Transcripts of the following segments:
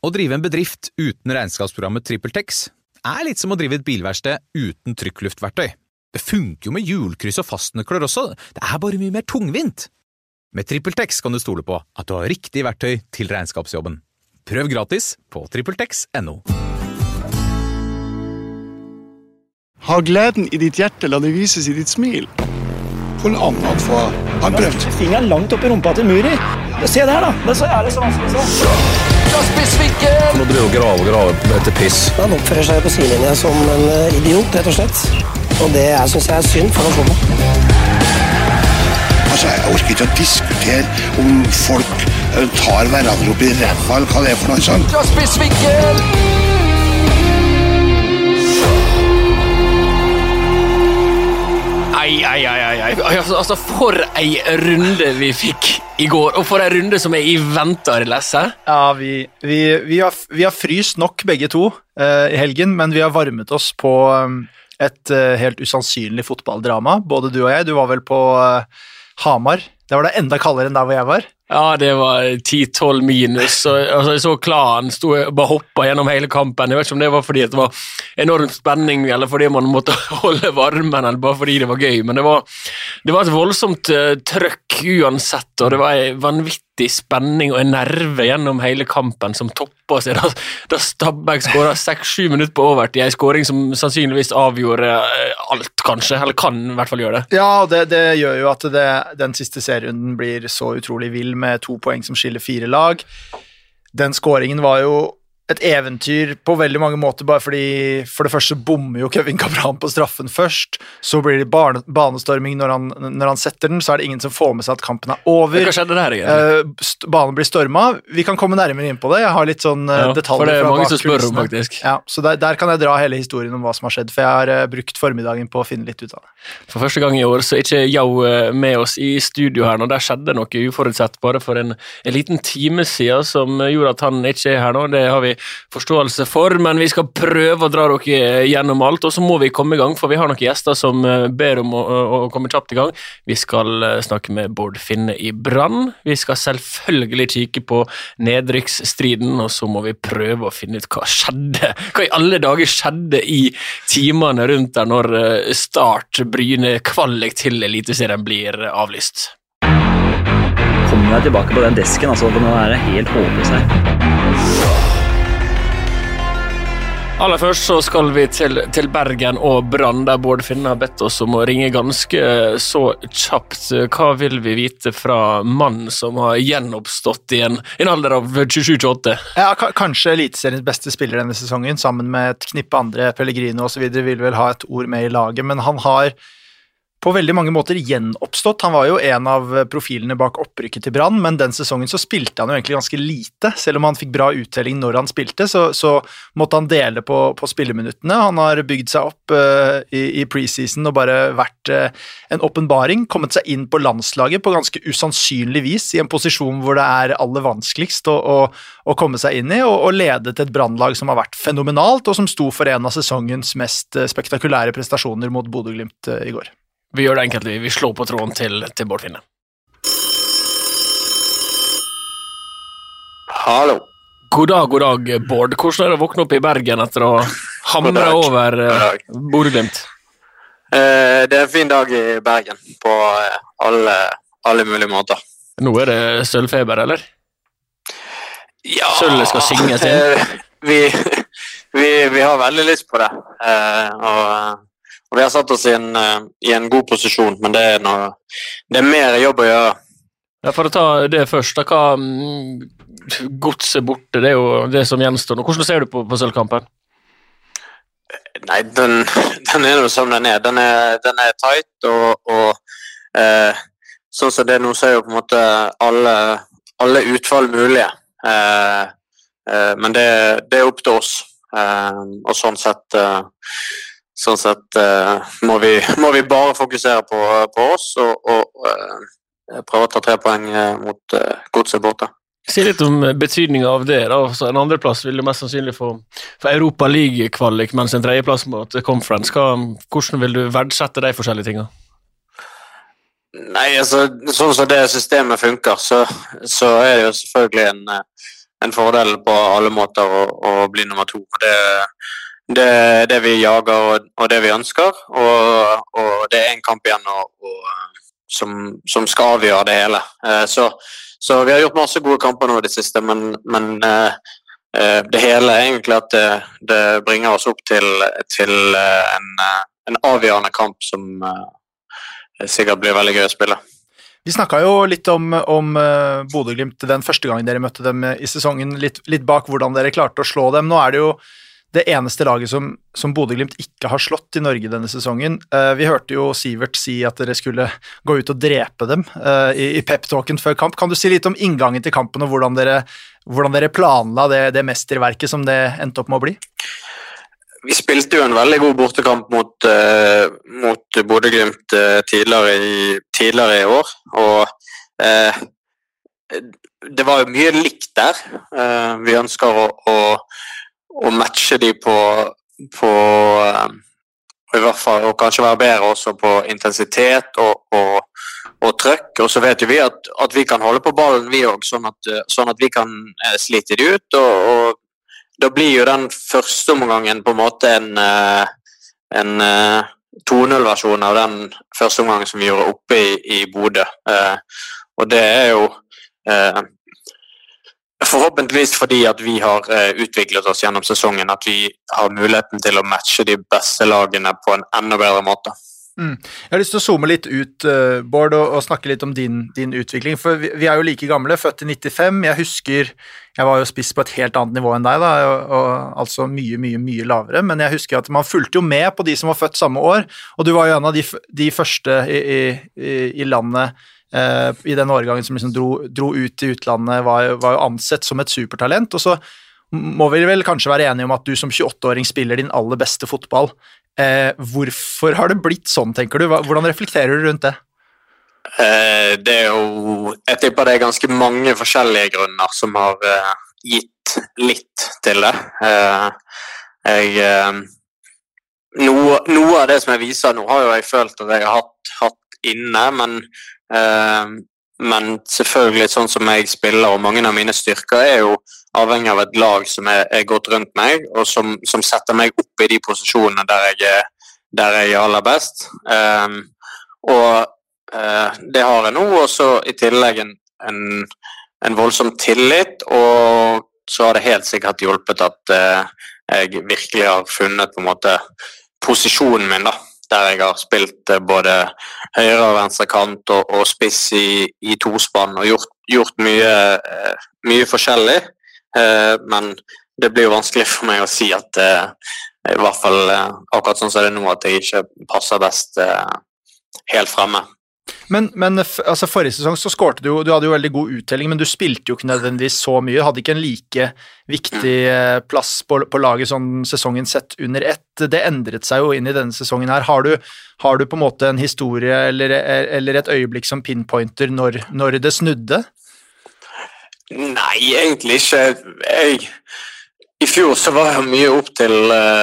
Å drive en bedrift uten regnskapsprogrammet TrippelTex litt som å drive et bilverksted uten trykkluftverktøy. Det funker jo med hjulkryss og fastnøkler også, det bare mye mer tungvint. Med TrippelTex kan du stole på at du har riktig verktøy til regnskapsjobben. Prøv gratis på trippeltex.no. Ha gleden i ditt hjerte, la det vises i ditt smil. Hvor annen få han prøvd. Fingeren langt opp i rumpa til Muri. Se der da, det så jævlig så vanskelig så. Nå driver og graver etter piss. Han oppfører seg på sidelinja som en idiot, rett og slett. Og det synes jeg synd for nasjonen. Altså, jeg orker ikke å diskutere om folk tar hverandre opp i ræva, eller hva det for noe sånt. Altså, for ei runde vi fikk i går, og for ei runde som i ventar, Lasse. Ja, vi har fryst nok begge to i helgen, men vi har varmet oss på et helt usannsynlig fotballdrama. Både du og jeg, du var vel på Hamar. Det var det enda kaldere enn der hvor jeg var. Ja, det var 10-12 minus, altså, jeg så Klan stod og bare hoppet gjennom hele kampen. Jeg vet ikke om det var fordi det var enorm spenning, eller fordi man måtte holde varmen, eller bare fordi det var gøy, men det var et voldsomt trøkk uansett, og det var en vanvittig spenning og en nerve gjennom hele kampen som toppet seg, da Stabæk skåret 6-7 minutter på overtid, en skåring som sannsynligvis avgjorde alt, kanskje, eller kan i hvert fall gjøre det. Ja, det gjør jo at den siste serierunden blir så utrolig vill, med 2 poeng som skiller 4 lag. Den skåringen var jo et eventyr på veldig mange måter, bare fordi for det første bommer jo Kevin Cabran på straffen først, så blir det banestorming når han setter den, så det ingen som får med seg at kampen over. Hva skjedde der igjen? Banen blir stormet. Vi kan komme nærmere inn på det. Jeg har litt sånn detaljer fra bakkulissene. For det mange som spør om, faktisk. Ja, så der kan jeg dra hele historien om hva som har skjedd, for jeg har brukt formiddagen på å finne litt ut av det. For første gang i år så er ikke Jau med oss i studio her, og der skjedde noe uforutsett bare for en liten time siden som gjorde at han ikke er her nå. Det har vi forståelse for, men vi skal prøve å dra dere gjennom alt, og så må vi komme i gang, for vi har noen gjester som ber om å komme kjapt i gang. Vi skal snakke med Bård Finne i Brann, vi skal selvfølgelig kikke på nedrykksstriden, og så må vi prøve å finne ut hva i alle dager skjedde i timene rundt der når Start Bryne kvalik til Eliteserien blir avlyst. Kommer jeg tilbake på den desken, altså, for nå det helt håpløst her. Aller først så skal vi til Bergen og Brann, der Bård Finne har bedt oss om å ringe ganske så kjapt. Hva vil vi vite fra mannen som har gjenoppstått i en alder av 27-28? Ja, kanskje Eliteseriens beste spiller denne sesongen, sammen med et knippe andre, Pellegrino og så videre, vil vel ha et ord med i laget, men han har på veldig mange måter gjenoppstått. Han var jo en av profilene bak opprykket til Brann, men den sesongen så spilte han jo egentlig ganske lite. Selv om han fikk bra uttelling når han spilte, så måtte han dele på spilleminuttene. Han har bygd seg opp i preseason og bare vært en åpenbaring, kommet seg inn på landslaget på ganske usannsynlig vis, i en posisjon hvor det aller vanskeligst å komme seg inn i, og ledet et Brannlag som har vært fenomenalt, og som sto for en av sesongens mest spektakulære prestasjoner mot Bodø/Glimt i går. Vi gjør det enkelt, vi slår på tråden til Bård Finne. Hallo. God dag, Bård. Hvordan det å våkne opp i Bergen etter å hamre over Bodø/Glimt? Det en fin dag i Bergen, på alle mulige måter. Nå det sølvfeber, eller? Ja. Sølvet skal synges inn. Vi har veldig lyst på det, og vi har satt oss i en god posisjon, men det er mer jobb å gjøre. Ja, for å ta det først, da, hva godset borte, det jo det som gjenstår nå. Hvordan ser du på sølvkampen? Nei, den jo som den er. Den er tight, og sånn som det nå så jo på en måte alle utfall mulige. Men det opp til oss, og sånn sett må vi bare fokusere på oss og prøve å ta 3 poeng mot godset borte. Si litt om betydningen av det da. Så en andreplass vil jo mest sannsynlig få Europa League-kvalik, mens en tredjeplass mot Conference. Hvordan vil du verdsette de forskjellige tingene? Nei, altså, sånn som det systemet funker, så det jo selvfølgelig en fordel på alle måter å bli nummer 2. Det er det vi jager og det vi ønsker, og det er en kamp igjen som skal avgjøre det hele. Så vi har gjort masse gode kamper nå i det siste, men det hele er egentlig at det bringer oss opp til en avgjørende kamp som sikkert blir veldig gøy å spille. Vi snakket jo litt om Bodø/Glimt den første gangen dere møtte dem i sesongen, litt bak hvordan dere klarte å slå dem. Nå er det jo det eneste laget som Bodø/Glimt ikke har slått i Norge denne sesongen. Vi hørte jo Sivert si at dere skulle gå ut og drepe dem i pep-talken før kamp. Kan du si litt om inngangen til kampen og hvordan dere planla det mesterverket som det endte opp med å bli? Vi spilte jo en veldig god bortekamp mot Bodø/Glimt tidligere i år, og det var jo mye likt der. Vi ønsker å matche de på i hvert fall, og kanskje være bedre også på intensitet og trøkk, og så vet jo vi at vi kan holde på ballen vi også, sånn at vi kan slite de ut, og da blir jo den første omgangen på en måte en 2-0-versjon av den første omgangen som vi gjorde oppe i Bodø. Og det er jo forhåpentligvis fordi at vi har utviklet oss gjennom sesongen, at vi har muligheten til å matche de beste lagene på en enda bedre måte. Jeg har lyst til å zoome litt ut, Bård, og snakke litt om din utvikling, for vi er jo like gamle, født i 95. Jeg husker, jeg var jo spiss på et helt annet nivå enn deg da, og altså mye lavere, men jeg husker at man fulgte jo med på de som var født samme år, og du var jo en av de første i landet i den årgangen som liksom dro ut i utlandet, var jo ansett som et supertalent, og så må vi vel kanskje være enige om at du som 28-åring spiller din aller beste fotball. Hvorfor har det blitt sånn, tenker du? Hvordan reflekterer du rundt det? Det er jo, jeg tipper det er ganske mange forskjellige grunner som har gitt litt til det. Noe av det som jeg viser nå har jo jeg følt at jeg har hatt inne, men selvfølgelig sånn som jeg spiller, og mange av mine styrker er jo avhengig av et lag som er gått rundt meg, og som setter meg opp i de posisjonene der jeg er aller best. Det har jeg nå, og så i tillegg en voldsom tillit, og så har det helt sikkert hjulpet at jeg virkelig har funnet på en måte posisjonen min da, der jeg har spilt både høyre og venstre kant og spiss i tospann, og gjort mye forskjellig. Men det blir jo vanskelig for meg å si at i hvert fall akkurat sånn som det er nå, at jeg ikke passer best helt fremme. Men altså forrige sesong så skårte du hadde jo veldig god uttelling, men du spilte jo ikke nødvendigvis så mye, hadde ikke en like viktig plass på laget sånn sesongen sett under ett. Det endret seg jo inn i denne sesongen her. Har du på en måte en historie eller et øyeblikk som pinpointer når det snudde? Nei, egentlig ikke. I fjor så var jeg mye opp til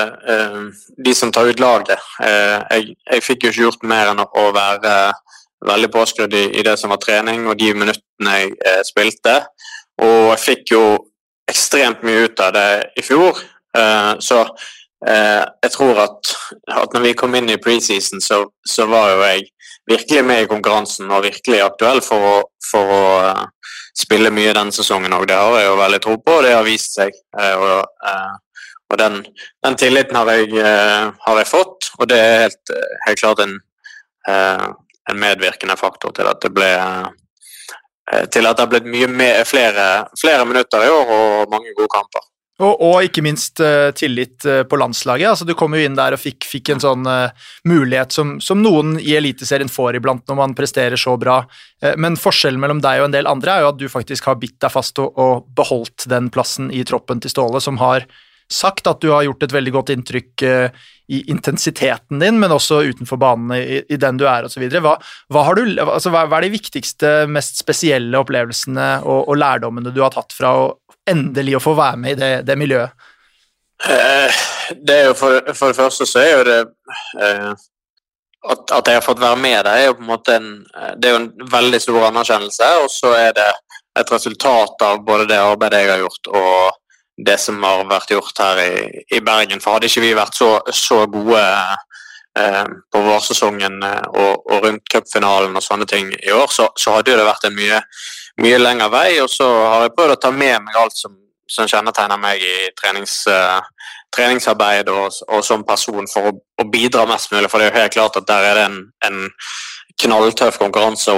de som tar ut laget. Jeg fikk jo ikke gjort mer enn å være veldig påskrudd i det som var trening og de minuttene jeg spilte, og jeg fikk jo ekstremt mye ut av det i fjor, så jeg tror at når vi kom inn i preseason så var jo jeg virkelig med i konkurransen og virkelig aktuell for å spille mye denne sesongen, og det har jeg jo veldig tro på, og det har vist seg, og den tilliten har jeg fått, og det er helt klart en medvirkende faktor til at det har blitt flere minutter i år og mange gode kamper. Og ikke minst tillit på landslaget, altså du kom jo inn der og fikk en sånn mulighet som noen i Eliteserien får iblant når man presterer så bra, men forskjellen mellom deg og en del andre er jo at du faktisk har bitt deg fast og beholdt den plassen i troppen til Ståle, som har sagt at du har gjort et veldig godt inntrykk i intensiteten din, men også utenfor banen i den du er og så videre. Hva er de viktigste, mest spesielle opplevelsene og lærdommene du har tatt fra å endelig å få være med i det miljøet? Det er jo for det første så er jo det at jeg har fått være med der er jo på en måte det er jo en veldig stor anerkjennelse, og så er det et resultat av både det arbeidet jeg har gjort og det som har vært gjort her i Bergen. For hadde ikke vi vært så gode på vårsesongen og rundt cupfinalen og sånne ting i år, så hadde det vært en mye lengre vei, og så har jeg prøvd å ta med meg alt som kjennetegner meg i treningsarbeid og som person for å bidra mest mulig, for det er jo helt klart at der er det en knalltøff konkurranse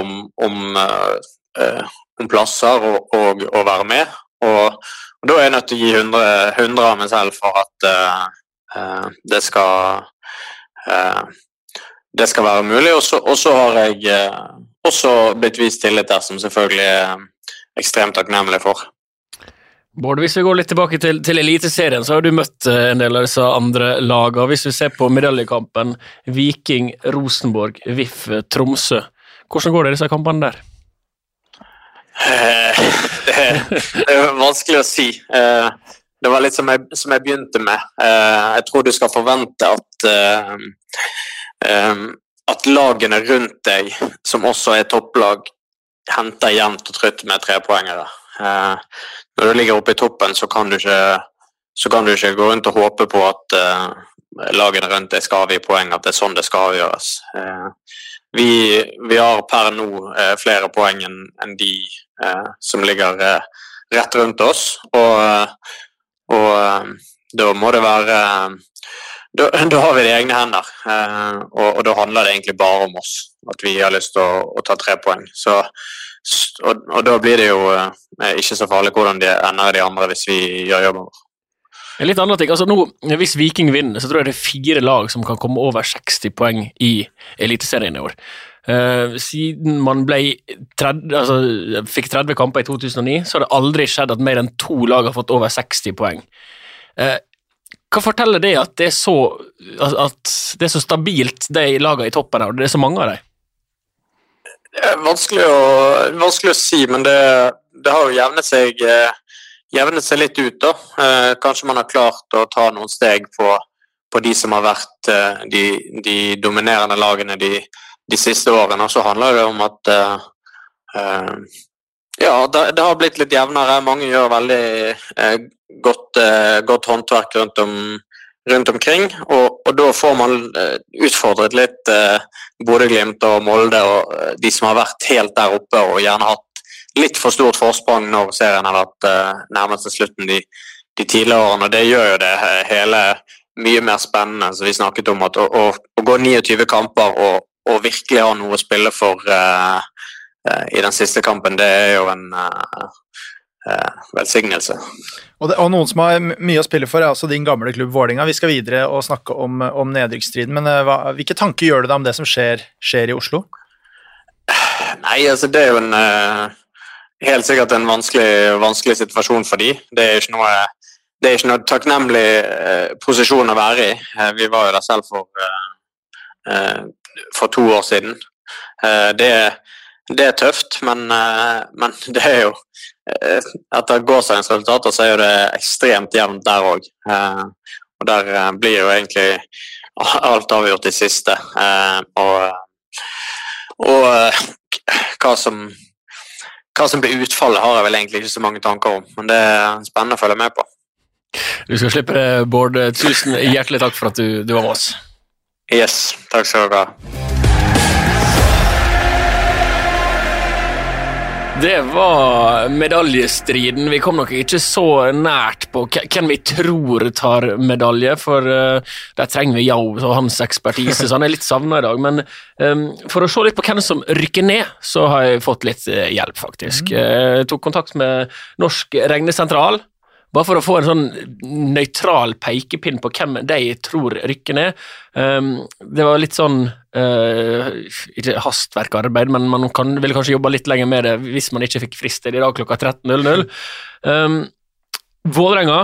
om plasser og å være med, og da er jeg nødt til å gi 100 av meg selv for at det skal være mulig, og så har jeg også blitt vist tillit der, som selvfølgelig er ekstremt takknemlig for. Bård, hvis vi går litt tilbake til eliteserien, så har du møtt en del av disse andre lagene. Hvis vi ser på medaljekampen, Viking, Rosenborg, VIF, Tromsø. Hvordan går det i disse kampene der? Det er vanskelig å si. Det var litt som jeg begynte med. Jeg tror du skal forvente at lagene rundt deg, som også er topplag, henter jevnt og trutt med 3-poengere. Når du ligger oppe i toppen, så kan du ikke gå rundt og håpe på at lagene rundt deg skal avgi poeng, at det er sånn det skal avgjøres. Vi har per nå flere poeng enn de som ligger rett rundt oss, og da må det være da har vi det i egne hender, og da handler det egentlig bare om oss, at vi har lyst til å ta 3 poeng. Og da blir det jo ikke så farlig hvordan de ender de andre hvis vi gjør jobben vår. En litt annen ting, altså nå, hvis Viking vinner, så tror jeg det er 4 lag som kan komme over 60 poeng i eliteserien i år. Siden man fikk 30 kamper i 2009, så har det aldri skjedd at mer enn 2 lag har fått over 60 poeng. Hva forteller det at det er så stabilt, de lagene i toppen her, og det er så mange av dem? Det er vanskelig å si, men det har jo jevnet seg litt ut da. Kanskje man har klart å ta noen steg på de som har vært de dominerende lagene de siste årene, og så handler det om at det har blitt litt jevnere. Mange gjør veldig godt håndverk rundt omkring, og da får man utfordret litt Bodø/Glimt og Molde og de som har vært helt der oppe og gjerne hatt litt for stort forsprang når serien har vært nærmest til slutten de tidligere årene, og det gjør jo det hele mye mer spennende. Så vi snakket om at å gå 29 kamper og virkelig ha noe å spille for i den siste kampen, det er jo en velsignelse. Og noen som har mye å spille for er altså din gamle klubb Vålinga. Vi skal videre og snakke om nedrykksstriden, men hvilke tanker gjør du deg om det som skjer i Oslo? Nei, altså det er jo helt sikkert en vanskelig situasjon for de. Det er ikke noe takknemlig posisjon å være i. Vi var jo der selv for 2 år siden. Det er tøft, men det er jo etter gårsdagens resultater så er det ekstremt jevnt der også. Og der blir jo egentlig alt avgjort i siste. Og hva som blir utfallet har jeg vel egentlig ikke så mange tanker om, men det er spennende å følge med på. Du skal slippe det, Bård. Tusen hjertelig takk for at du var med oss. Yes, takk skal dere ha. Det var medaljestriden. Vi kom nok ikke så nært på hvem vi tror tar medalje, for der trenger vi Jau og hans ekspertise, så han er litt savnet i dag. Men for å se litt på hvem som rykker ned, så har jeg fått litt hjelp faktisk. Jeg tok kontakt med Norsk Regnesentral, bare for å få en sånn nøytral pekepinn på hvem de tror rykker ned. Det var litt sånn, ikke hastverkarbeid, men man ville kanskje jobbe litt lenger med det hvis man ikke fikk frist i dag klokka 13.00. Vålerenga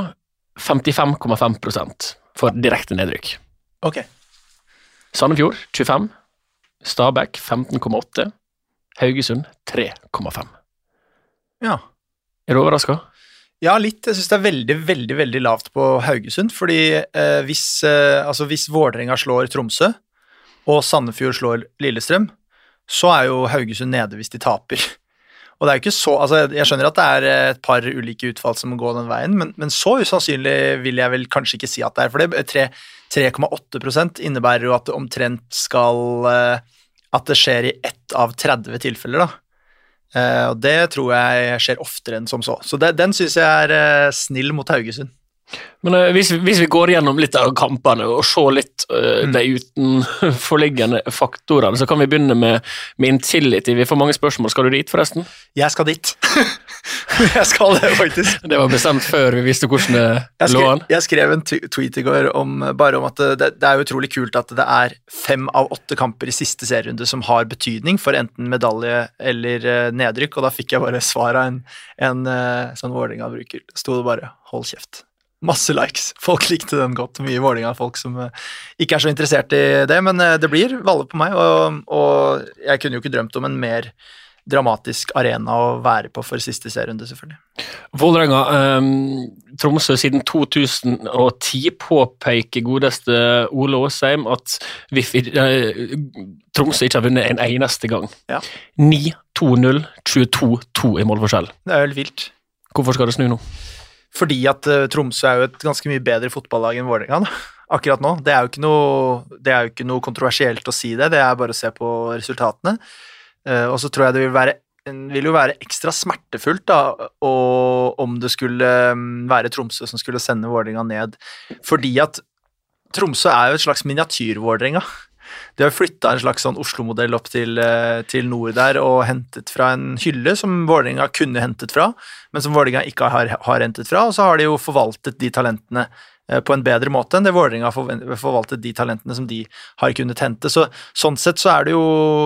55,5% for direkte nedrykk. Ok. Sandefjord 25%, Stabæk 15,8%, Haugesund 3,5%. Ja. Er du overrasket? Ja, litt. Jeg synes det er veldig, veldig, veldig lavt på Haugesund, fordi hvis Vålerenga slår Tromsø, og Sandefjord slår Lillestrøm, så er jo Haugesund nede hvis de taper. Og det jo ikke så, altså jeg skjønner at det et par ulike utfall som går den veien, men så usannsynlig vil jeg vel kanskje ikke si at det for det 3,8% innebærer jo at det omtrent skal, at det skjer i 1 av 30 tilfeller da. Og det tror jeg skjer oftere enn som så. Så den synes jeg snill mot Haugesund. Men hvis vi går gjennom litt av kampene og ser litt de utenforliggende faktorene, så kan vi begynne med Intility. Vi får mange spørsmål. Skal du dit forresten? Jeg skal dit. Jeg skal det faktisk. Det var bestemt før vi visste hvordan det lå an. Jeg skrev en tweet i går bare om at det utrolig kult at det 5 av 8 kamper i siste serierunde som har betydning for enten medalje eller nedrykk, og da fikk jeg bare svar av en sånn Vålerenga-bruker. Stod det bare, hold kjeft. Masse likes. Folk likte den godt. Mye Vålerenga folk som ikke så interessert i det, men det blir Valle på meg, og jeg kunne jo ikke drømt om en mer dramatisk arena å være på for siste serierunde, selvfølgelig. Vålerenga, Tromsø siden 2010 påpeker godeste Ole Åsheim at Tromsø ikke har vunnet en eneste gang. Ja. 9-2-0, 22-2 i målforskjell. Det jo helt vilt. Hvorfor skal det snu nå? Fordi at Tromsø jo et ganske mye bedre fotballag enn Vålerenga akkurat nå. Det jo ikke noe kontroversielt å si det, det bare å se på resultatene. Og så tror jeg det vil jo være ekstra smertefullt da, om det skulle være Tromsø som skulle sende Vålerenga ned. Fordi at Tromsø jo et slags miniatyr-Vålerenga. De har flyttet en slags sånn Oslo-modell opp til nord der og hentet fra en hylle som Vålerenga kunne hentet fra, men som Vålerenga ikke har hentet fra, og så har de jo forvaltet de talentene på en bedre måte enn det Vålerenga har forvaltet de talentene som de har kunnet hente. Så sånn sett så det jo,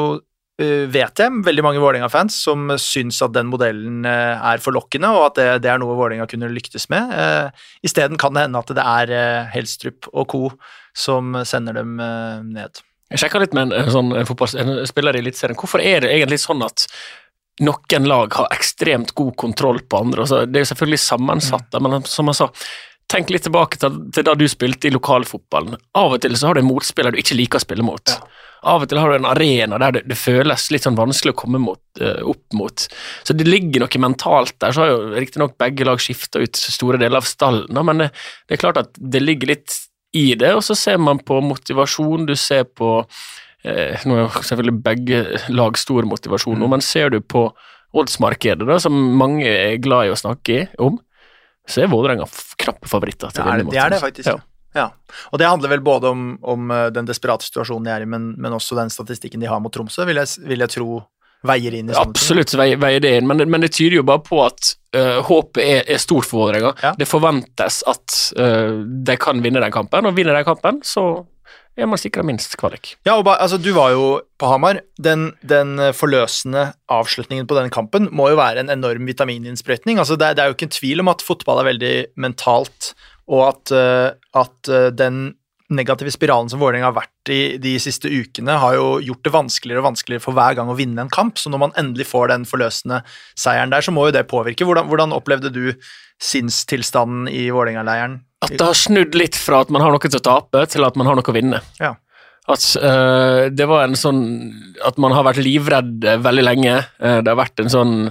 vet jeg, veldig mange Vålerenga-fans som syns at den modellen forlokkende, og at det noe Vålerenga kunne lyktes med. I stedet kan det hende at det Helstrup og Co. som sender dem ned. Jeg sjekket litt med en fotballspiller i Eliteserien. Hvorfor det egentlig sånn at noen lag har ekstremt god kontroll på andre? Altså, det jo selvfølgelig sammensatt, men som jeg sa, tenk litt tilbake til da du spilte i lokalfotballen. Av og til så har du en motspiller du ikke liker å spille mot. Ja. Av og til har du en arena der det føles litt sånn vanskelig å komme opp mot. Så det ligger noe mentalt der, så har jo riktig nok begge lag skiftet ut store deler av stallen, men det klart at det ligger litt i det, og så ser man på motivasjon, du ser på, nå jo selvfølgelig begge lag stor motivasjon, men ser du på oddsmarkedet da, som mange glad i å snakke om, så Vålerenga knappe favoritter til denne måten. Det det faktisk, ja. Og det handler vel både om den desperate situasjonen de i, men også den statistikken de har mot Tromsø, vil jeg tro veier inn i sånne Absolutt veier det inn, men det tyder jo bare på at håpet stort for Vålerenga. Ja. Det forventes at de kan vinne den kampen, og vinner den kampen, så man sikret minst kvalik. Ja, og altså, du var jo på Hamar. Den forløsende avslutningen på denne kampen må jo være en enorm vitamininnsprøytning. Altså, det jo ikke en tvil om at fotball veldig mentalt, og at den negative spiralen som Vålerenga har vært i de siste ukene har jo gjort det vanskeligere og vanskeligere for hver gang å vinne en kamp, så når man endelig får den forløsende seieren der, så må jo det påvirke. Hvordan opplevde du sinnstilstanden i Vålerenga-leiren? At det har snudd litt fra at man har noe til å tape, til at man har noe å vinne. Ja. At det var en sånn, at man har vært livredd veldig lenge, det har vært en sånn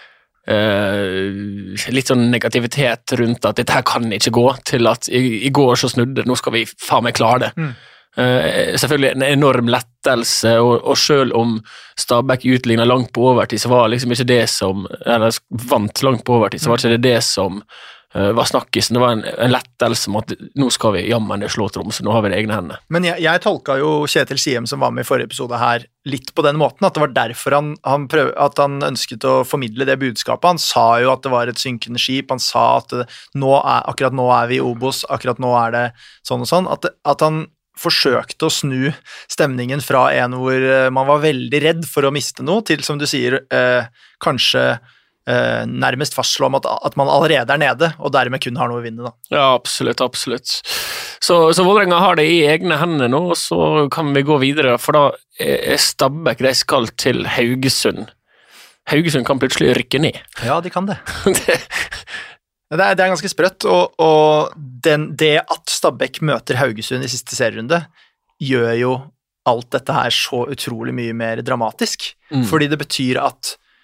litt sånn negativitet rundt at dette her kan ikke gå, til at i går så snudde, nå skal vi faen meg klare det. Selvfølgelig en enorm lettelse, og selv om Stabæk utlignet langt på overtid, så var liksom ikke det som, eller vant langt på overtid, så var ikke det som var snakkisen. Det var en lettelse om at nå skal vi jammen slå Tromsø, nå har vi det egne hendene. Men jeg tolket jo Kjetil Siem, som var med i forrige episode her, litt på den måten, at det var derfor at han ønsket å formidle det budskapet. Han sa jo at det var et synkende skip, han sa at akkurat nå vi i Obos, akkurat nå det sånn og sånn, at han forsøkte å snu stemningen fra en hvor man var veldig redd for å miste noe, til, som du sier, kanskje nærmest fastslå om at man allerede nede, og dermed kun har noe å vinne da. Ja, absolutt. Så Vålerenga har det i egne hender nå, og så kan vi gå videre, for da Stabæk, de skal til Haugesund. Haugesund kan plutselig rykke ned. Ja, de kan det. Det er ganske sprøtt, og det at Stabæk møter Haugesund i siste serierunde, gjør jo alt dette her så utrolig mye mer dramatisk, fordi det betyr at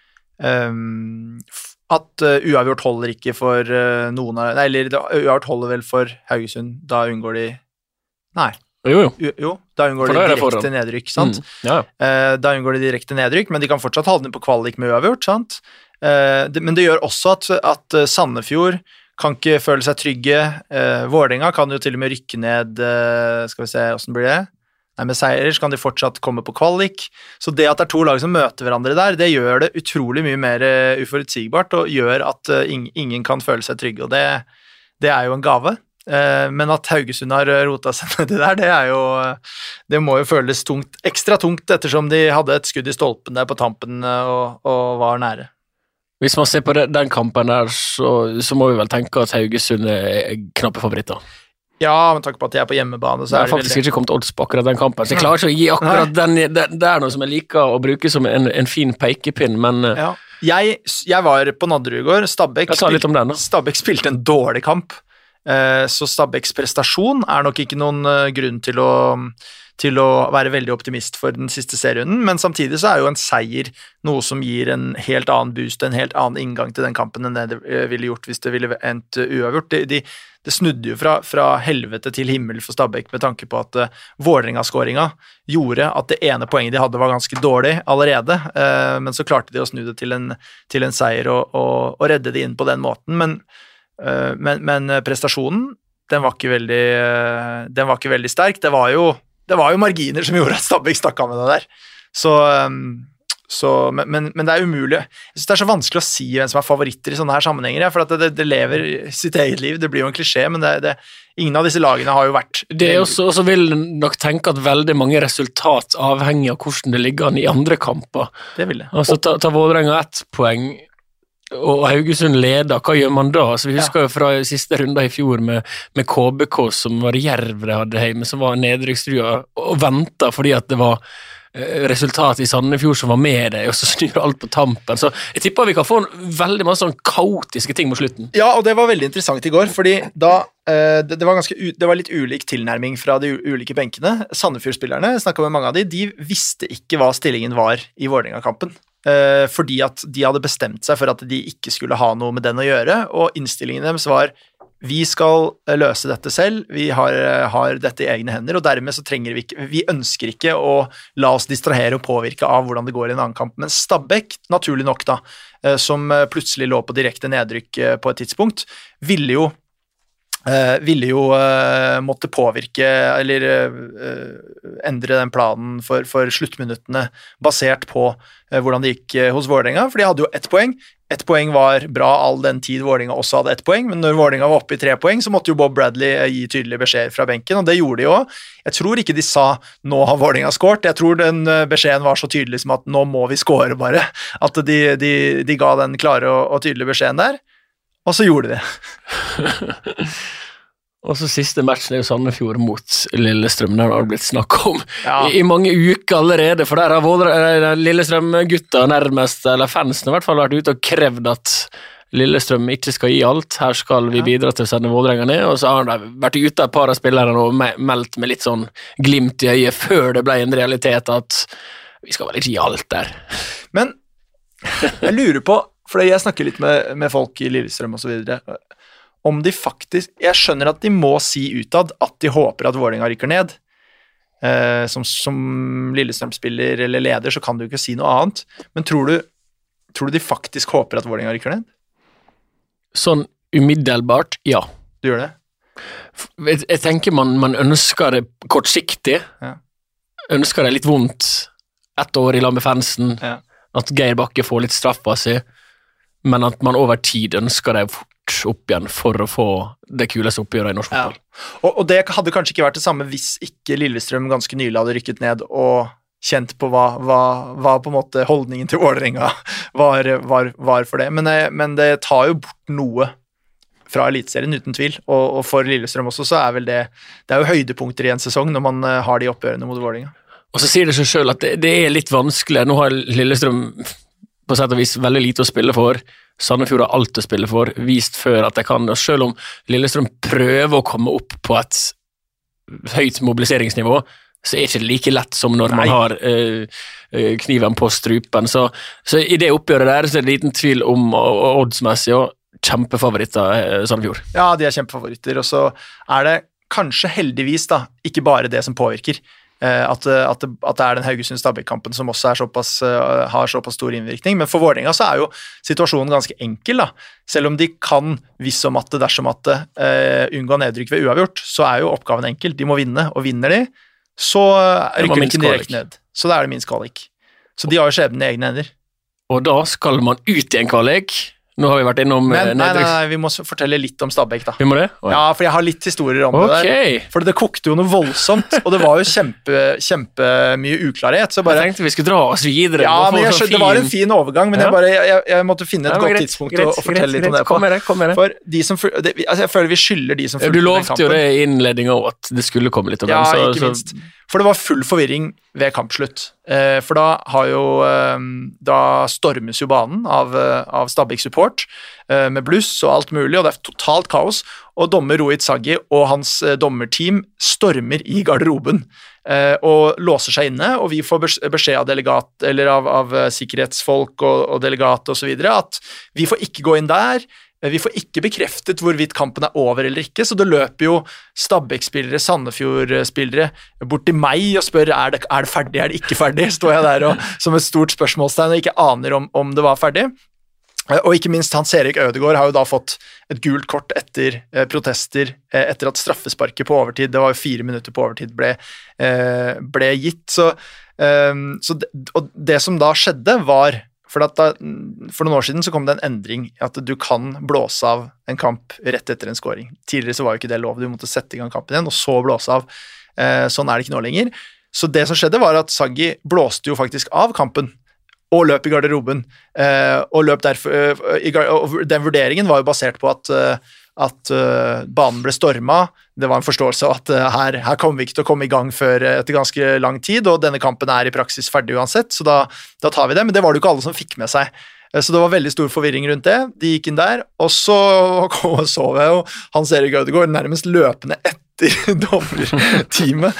at uavgjort holder ikke for noen av, nei, eller uavgjort holder vel for Haugesund, da unngår de, nei. Jo, da unngår de direkte nedrykk, sant? Da unngår de direkte nedrykk, men de kan fortsatt holde på kvalik med uavgjort, sant? Men det gjør også at Sandefjord kan ikke føle seg trygge. Vålerenga kan jo til og med rykke ned, skal vi se, hvordan blir det? Nei, med seier så kan de fortsatt komme på kvalik. Så det at det er to lag som møter hverandre der, det gjør det utrolig mye mer uforutsigbart, og gjør at ingen kan føle seg trygge, og det er jo en gave. Men at Haugesund har rotet seg ned i der, det må jo føles tungt, ekstra tungt, ettersom de hadde et skudd i stolpen der på tampen og var nære. Hvis man ser på den kampen der, så må vi vel tenke at Haugesund er knappe favoritter. Ja, men takk på at jeg er på hjemmebane, så det er faktisk ikke kommet odds på akkurat den kampen, så jeg klarer ikke å gi akkurat den, det er noe som jeg liker å bruke som en fin pekepinn, men... Ja. Jeg var på Nadderud i går, Stabæk spilte en dårlig kamp, så Stabæks prestasjon er nok ikke noen grunn til å være veldig optimist for den siste serierunden, men samtidig så er jo en seier noe som gir en helt annen boost, en helt annen inngang til den kampen enn det ville gjort hvis det ville endt uavgjort. Det snudde jo fra helvete til himmel for Stabæk med tanke på at Vålerenga-skåringa gjorde at det ene poenget de hadde var ganske dårlig allerede, men så klarte de å snu det til en seier og redde det inn på den måten, men prestasjonen, den var ikke veldig sterk. Det var jo marginer som gjorde at Stabæk stakk av med det der. Men det er umulig. Jeg synes det er så vanskelig å si hvem som er favoritter i sånne her sammenhenger, for at det lever sitt eget liv. Det blir jo en klisjé, men ingen av disse lagene har jo vært... Det er også, og så vil nok tenke at veldig mange resultat avhenger av hvordan det ligger an i andre kamper. Det vil det. Altså ta Vålerenga 1 poeng, og Haugesund leder, hva gjør man da? Altså, vi husker jo fra siste runde i fjor med KBK, som var Jerv de hadde hjemme, som var nedrykkstrua, og ventet fordi at det var resultat i Sandefjord som var med det, og så snur alt på tampen. Så jeg tipper vi kan få veldig mange sånne kaotiske ting mot slutten. Ja, og det var veldig interessant i går, fordi da det var litt ulik tilnærming fra de ulike benkene. Sandefjord-spillerne, snakket med mange av de visste ikke hva stillingen var i Vålerenga-kampen. Fordi at de hadde bestemt seg for at de ikke skulle ha noe med den å gjøre, og innstillingen deres var vi skal løse dette selv, vi har dette i egne hender, og dermed så trenger vi ønsker ikke å la oss distrahere og påvirke av hvordan det går i en annen kamp, men Stabæk, naturlig nok da, som plutselig lå på direkte nedrykk på et tidspunkt, ville jo måtte påvirke eller endre den planen for sluttminuttene basert på hvordan det gikk hos Vålerenga, for de hadde jo 1 poeng. 1 poeng var bra all den tid Vålerenga også hadde 1 poeng, men når Vålerenga var oppe i 3 poeng, så måtte jo Bob Bradley gi tydelige beskjeder fra benken, og det gjorde de jo. Jeg tror ikke de sa nå har Vålerenga skåret, jeg tror den beskjeden var så tydelig som at nå må vi skåre bare, at de ga den klare og tydelige beskjeden der, og så gjorde de det. Og så siste matchen er jo Sandefjord mot Lillestrøm, der har det blitt snakket om i mange uker allerede, for der har Lillestrøm-gutta nærmest, eller fansen i hvert fall, vært ute og krevd at Lillestrøm ikke skal gi alt, her skal vi bidra til å sende Vålerenga ned, og så har de vært ute et par av spillerne og meldt med litt sånn glimt i øyet før det ble en realitet at vi skal vel ikke gi alt der. Men jeg lurer på, for jeg snakker litt med folk i Lillestrøm og så videre, om de faktisk, jeg skjønner at de må si utad at de håper at Vålerenga rykker ned. Som Lillestrøm-spiller eller leder, så kan du ikke si noe annet. Men tror du de faktisk håper at Vålerenga rykker ned? Sånn umiddelbart, ja. Du gjør det? Jeg tenker man ønsker det kortsiktig. Ja. Ønsker det litt vondt 1 år i lag med fansen. Ja. At Geir Bakke får litt straff av seg. Men at man over tid ønsker det opp igjen for å få det kuleste oppgjøret i norsk fotball. Ja. Og det hadde kanskje ikke vært det samme hvis ikke Lillestrøm ganske nylig hadde rykket ned og kjent på hva på en måte holdningen til Vålerenga var for det. Men det tar jo bort noe fra eliteserien uten tvil, og for Lillestrøm også så er vel det er jo høydepunkter i en sesong når man har de oppgjørene mot Vålerenga. Og så sier det seg selv at det er litt vanskelig. Nå har Lillestrøm på sett og vis veldig lite å spille for. Sandefjord har alt å spille for, vist før at de kan, og selv om Lillestrøm prøver å komme opp på et høyt mobiliseringsnivå, så er ikke det like lett som når man har kniven på strupen. Så i det oppgjøret der så er det liten tvil om oddsmessig og kjempefavoritter Sandefjord. Ja, de er kjempefavoritter, og så er det kanskje heldigvis da, ikke bare det som påvirker, at det er den Haugesund-Stabæk-kampen som også har såpass stor innvirkning, men for Vålerenga så er jo situasjonen ganske enkel da, selv om de kan hvis om at det, dersom at det unngå nedrykk ved uavgjort, så er jo oppgaven enkel, de må vinne, og vinner de, så rykker de ikke direkte ned, så da er det minst kvalik. Så de har jo skjebnen i egne hender. Og da skal man ut i en kvalik. Nå har vi vært innom Nei, vi må fortelle litt om Stabæk da. Vi må det? Ja, for jeg har litt historier om det der. For det kokte jo noe voldsomt, og det var jo kjempe mye uklarhet. Så bare... Jeg tenkte vi skulle dra oss videre. Ja, men det var en fin overgang, men jeg måtte finne et godt tidspunkt å fortelle litt om det på. Kom med det. For de som, jeg føler vi skylder de som fulgte den kampen. Du lovte jo det i innledningen også, at det skulle komme litt om den. Ja, ikke minst. For det var full forvirring ved kampslutt. For da stormes jo banen av Stabæk support med bluss og alt mulig, og det er totalt kaos, og dommer Rohit Saggi og hans dommerteam stormer i garderoben og låser seg inne, og vi får beskjed av delegat, eller av sikkerhetsfolk og delegat og så videre, at vi får ikke gå inn der. Vi får ikke bekreftet hvorvidt kampen er over eller ikke, så det løper jo Stabæk-spillere, Sandefjord-spillere bort til meg og spør, er det ferdig, er det ikke ferdig? Står jeg der som et stort spørsmålstegn og ikke aner om det var ferdig. Og ikke minst Hans Erik Ødegaard har jo da fått et gult kort etter protester, etter at straffesparket på overtid, det var jo 4 minutter på overtid, ble gitt. Og det som da skjedde var... For noen år siden så kom det en endring at du kan blåse av en kamp rett etter en scoring. Tidligere så var jo ikke det lov, du måtte sette i gang kampen igjen, og så blåse av. Sånn er det ikke nå lenger. Så det som skjedde var at Saggi blåste jo faktisk av kampen, og løp i garderoben, og løp derfor, og den vurderingen var jo basert på at banen ble stormet. Det var en forståelse av at her kommer vi ikke til å komme i gang før etter ganske lang tid, og denne kampen er i praksis ferdig uansett, så da tar vi det, men det var det jo ikke alle som fikk med seg. Så det var veldig stor forvirring rundt det. De gikk inn der, og så så vi jo Hans Erik Ødegaard nærmest løpende etter dommerteamet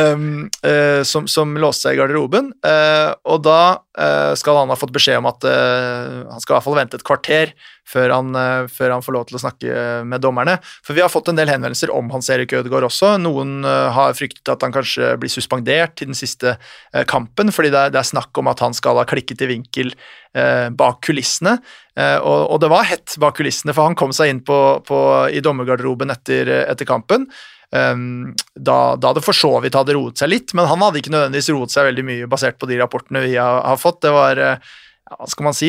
som låste seg i garderoben, og da skal han ha fått beskjed om at han skal i hvert fall vente et kvarter før han får lov til å snakke med dommerne, for vi har fått en del henvendelser om Hans Erik Ødegaard også. Noen har fryktet at han kanskje blir suspendert til den siste kampen, fordi det er snakk om at han skal ha klikket i vinkel bak kulissene, og det var hett bak kulissene, for han kom seg inn i dommergarderoben etter kampen, da det for så vidt hadde roet seg litt, men han hadde ikke nødvendigvis roet seg veldig mye basert på de rapportene vi har fått. Det var, hva skal man si,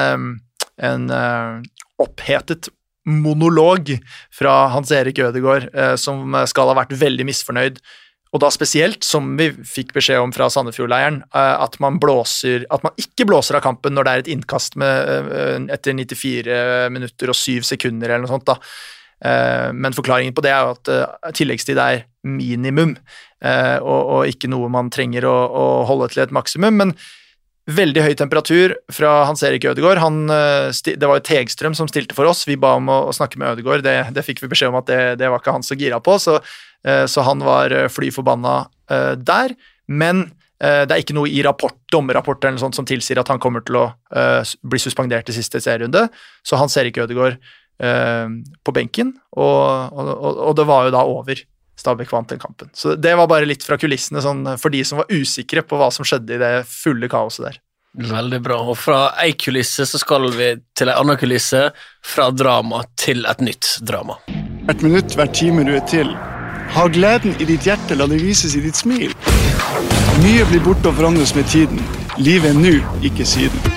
en opphetet monolog fra Hans Erik Ødegaard som skal ha vært veldig misfornøyd, og da spesielt, som vi fikk beskjed om fra Sandefjord-leiren, at man ikke blåser av kampen når det er et innkast etter 94 minutter og 7 sekunder eller noe sånt da. Men forklaringen på det er jo at tilleggstid er minimum, og ikke noe man trenger å holde til et maksimum, men veldig høy temperatur fra Hans Erik Ødegaard. Det var jo Tegstrøm som stilte for oss, vi ba om å snakke med Ødegaard, det fikk vi beskjed om at det var ikke han så gira på, så han var fly forbanna der, men det er ikke noe i dommerrapport eller noe sånt som tilsier at han kommer til å bli suspendert i siste serierunde, så Hans Erik Ødegaard på benken, og det var jo da over. Stabæk vant den kampen. Så det var bare litt fra kulissene, sånn, for de som var usikre på hva som skjedde i det fulle kaoset der. Veldig bra, og fra ei kulisse så skal vi til en annen kulisse, fra drama til et nytt drama. Hvert minutt, hver time du er til. Ha gleden i ditt hjerte, la det vises i ditt smil. Mye blir borte og forandres med tiden. Livet er nå, ikke siden.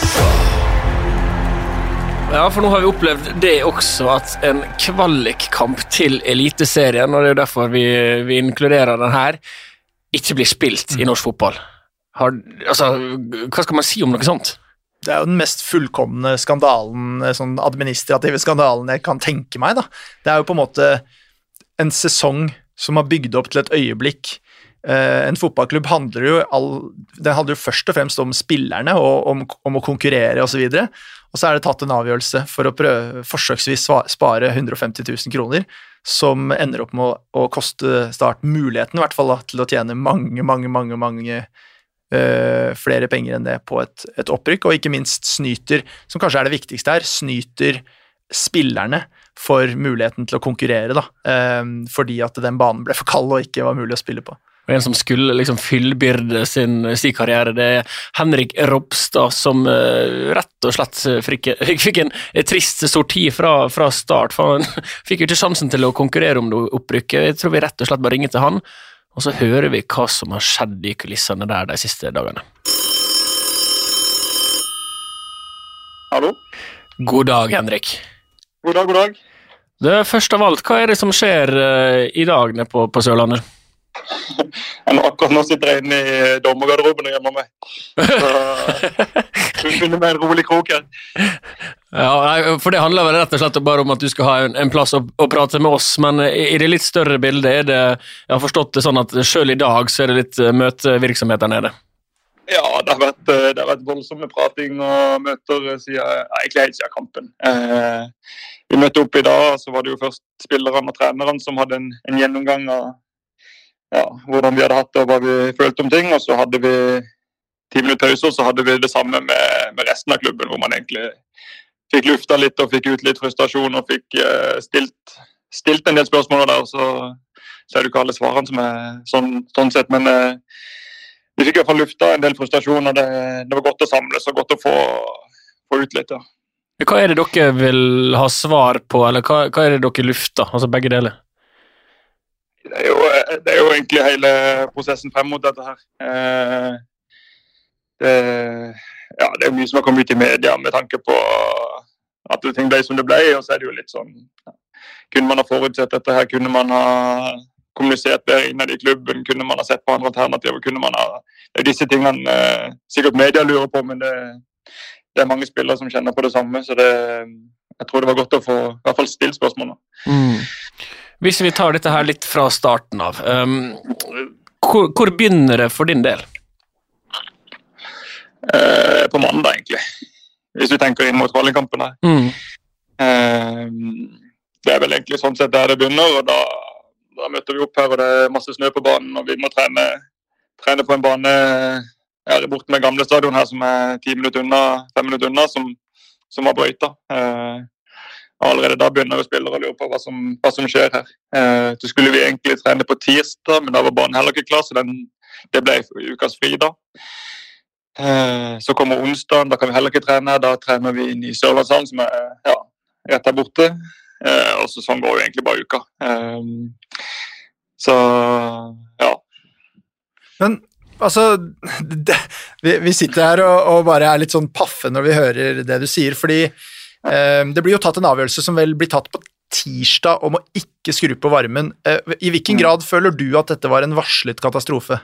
Ja, for nå har vi opplevd det også, at en kvalikkamp til Eliteserien, og det er jo derfor vi inkluderer den her, ikke blir spilt i norsk fotball. Hva skal man si om noe sånt? Det er jo den mest fullkomne skandalen, sånn administrative skandalen jeg kan tenke meg da. Det er jo på en måte en sesong som har bygd opp til et øyeblikk. En fotballklubb handler jo først og fremst om spillerne og om å konkurrere og så videre, og så er det tatt en avgjørelse for å prøve forsøksvis spare 150 000 kroner, som ender opp med å koste Start muligheten, i hvert fall da, til å tjene mange flere penger enn det på et opprykk, og ikke minst snyter, som kanskje er det viktigste her, snyter spillerne for muligheten til å konkurrere da, fordi at den banen ble for kald og ikke var mulig å spille på. Og en som skulle liksom fyllbyrde sin karriere, det Henrik Ropstad, som rett og slett fikk en trist sorti fra Start, for han fikk jo ikke sjansen til å konkurrere om det opprykket. Jeg tror vi rett og slett bare ringer til han, og så hører vi hva som har skjedd i kulissene der de siste dagene. Hallo? God dag, Henrik. God dag. Først av alt, hva er det som skjer i dag nede på Sørlandet? Akkurat nå sitter jeg inne i dommergarderoben og gjemmer meg. Så vi finner med en rolig krok her. Ja, for det handler vel rett og slett bare om at du skal ha en plass å prate med oss, men i det litt større bildet jeg har forstått det sånn at selv i dag så er det litt møtevirksomhet der nede. Ja, det har vært voldsomme prating og møter egentlig helt siden kampen. Vi møtte opp i dag, så var det jo først spillerne og trenerne som hadde en gjennomgang av hvordan vi hadde hatt det og hva vi følte om ting, og så hadde vi 10 minutter pause, og så hadde vi det samme med resten av klubben, hvor man egentlig fikk lufta litt og fikk ut litt frustrasjon og fikk stilt en del spørsmål der, så er det ikke alle svarene som er sånn sett, men vi fikk i hvert fall lufta en del frustrasjon, og det var godt å samles og godt å få ut litt, ja. Hva er det dere vil ha svar på, eller hva er det dere lufter, altså begge deler? Det er jo egentlig hele prosessen frem mot dette her. Det er mye som har kommet ut i media med tanke på at ting ble som det ble, og så er det jo litt sånn, kunne man ha forutsett dette her, kunne man ha kommunisert bedre innad i klubben, kunne man ha sett på andre alternativer, kunne man ha, det er disse tingene sikkert media lurer på, men det er mange spillere som kjenner på det samme, så jeg tror det var godt å få i hvert fall stilt spørsmål nå. Hvis vi tar dette her litt fra starten av, hvor begynner det for din del? På mandag egentlig, hvis vi tenker inn mot kvalikkampen her. Det er vel egentlig sånn sett der det begynner, og da møter vi opp her, og det er masse snø på banen, og vi må trene på en bane her borte med gamle stadion her, som er 10 minutter unna, 5 minutter unna, som var brøyta. Allerede da begynner jo spillere å lure på hva som skjer her. Så skulle vi egentlig trene på tirsdag, men da var banen heller ikke klar, så det ble ukas fri da. Så kommer onsdagen, da kan vi heller ikke trene, da trener vi inn i Sørlandshallen, som er rett der borte, og så sånn går jo egentlig bare uka. Så, ja. Men, altså, vi sitter her og bare er litt sånn paffe når vi hører det du sier, fordi det blir jo tatt en avgjørelse som vel blir tatt på tirsdag om å ikke skru på varmen. I hvilken grad føler du at dette var en varslet katastrofe?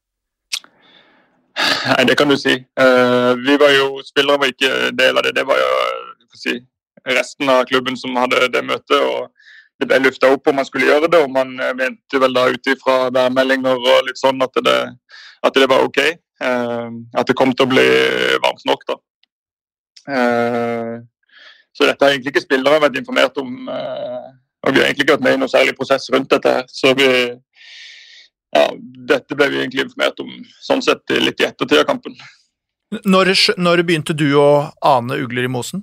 Nei, det kan du si. Spillere var ikke del av det. Det var jo resten av klubben som hadde det møtet, og det ble luftet opp om man skulle gjøre det, og man mente vel da ut ifra værmeldinger og litt sånn at det var ok. At det kom til å bli varmt nok da. Så dette har egentlig ikke spillere vært informert om, og vi har egentlig ikke vært med i noen særlig prosess rundt dette her. Så dette ble vi egentlig informert om, sånn sett litt i ettertid av kampen. Når begynte du å ane ugler i mosen?